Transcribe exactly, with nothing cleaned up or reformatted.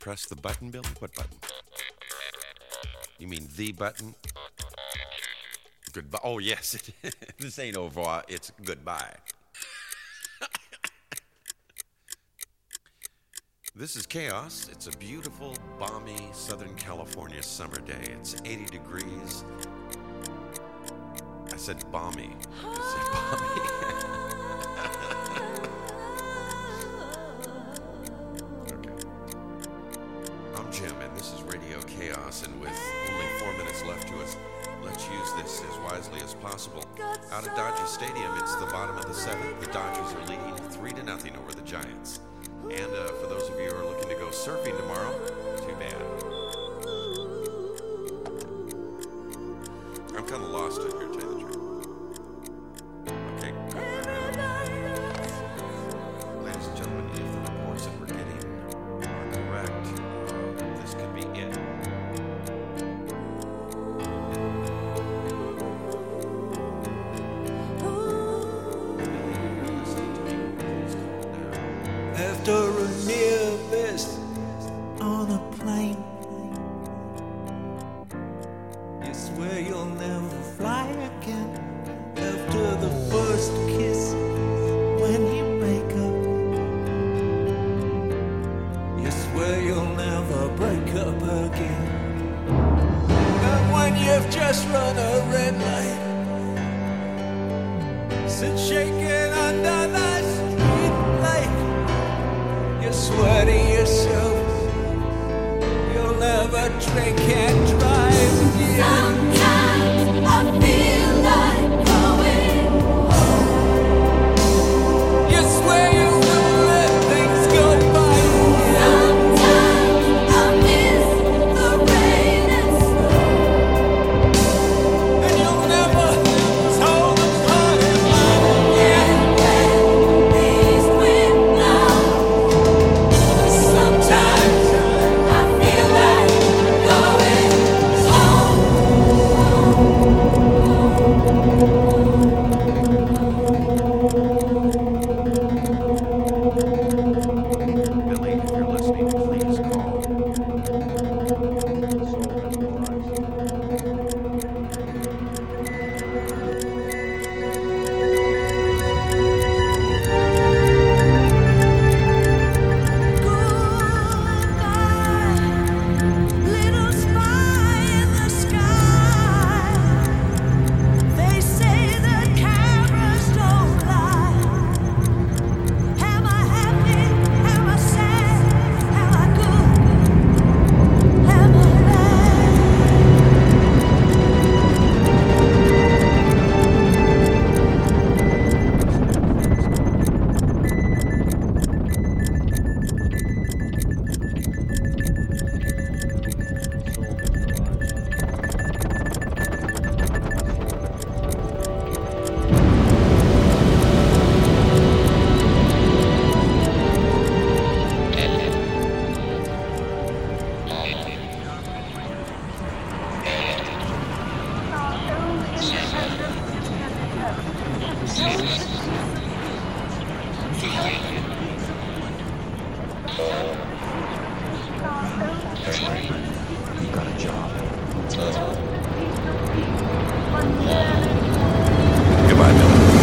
press the button, Billy? What button? You mean the button? Goodbye. Oh, yes. This ain't au revoir. It's goodbye. This is Chaos. It's a beautiful, balmy Southern California summer day. It's eighty degrees. I said balmy. I said balmy. Jim, and this is Radio Chaos, and with only four minutes left to us, let's use this as wisely as possible. Out at Dodger Stadium, it's the bottom of the seventh. The Dodgers are leading three to nothing over the Giants. And uh, for those of you who are looking to go surfing tomorrow, too bad. I'm kind of lost in here, to tell you the truth. Okay. Ladies and gentlemen, if the reports that we're getting are correct, this could be it. After a near miss on a plane, you swear you'll never fly again. After the first kiss, when you make up, you swear you'll never break up again. And when you've just run a red light, sit shaking under the street light, you swear to yourself you'll never drink and drive again. Sometimes I feel like going home. You swear you will let things go by. Sometimes I miss the rain and snow. And you'll never toe the party line again. And when these wind blow, sometimes I feel like going home. Billy, if you're listening, please call. Soul Visualize. Little spy in the sky. They say the cameras don't lie. Am I happy? Am I sad? Am I good? Am I Thank you.